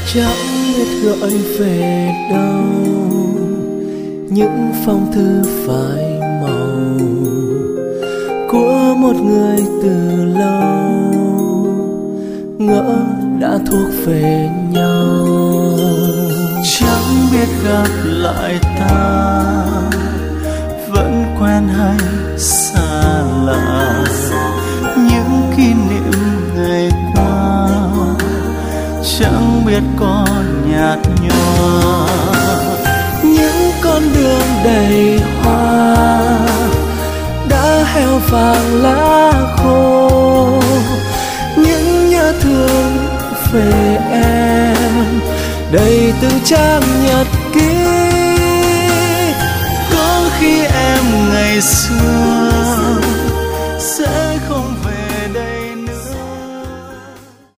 chẳng biết gửi về đâu những phong thư phai màu của một người từ lâu ngỡ đã thuộc về nhau. Chẳng biết gặp lại ta vẫn quen hay xa lạ, những kỷ niệm ngày qua chẳng biết có nhạt nhòa. Những con đường đầy hoa đã heo vàng lá khô, những nhớ thương về em đầy từng trang nhật ký. Có khi em ngày xưa sẽ